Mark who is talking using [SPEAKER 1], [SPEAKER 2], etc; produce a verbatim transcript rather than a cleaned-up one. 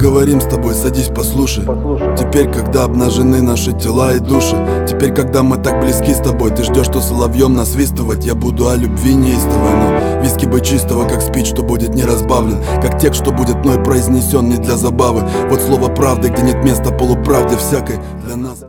[SPEAKER 1] поговорим с тобой, садись, послушай. Теперь, когда обнажены наши тела и души, теперь, когда мы так близки с тобой, ты ждешь, что соловьем насвистывать я буду о любви неистовой. Но виски бы чистого, как спич, что будет не разбавлен, как текст, что будет мной произнесен не для забавы. Вот слово правды, где нет места полуправде всякой для нас.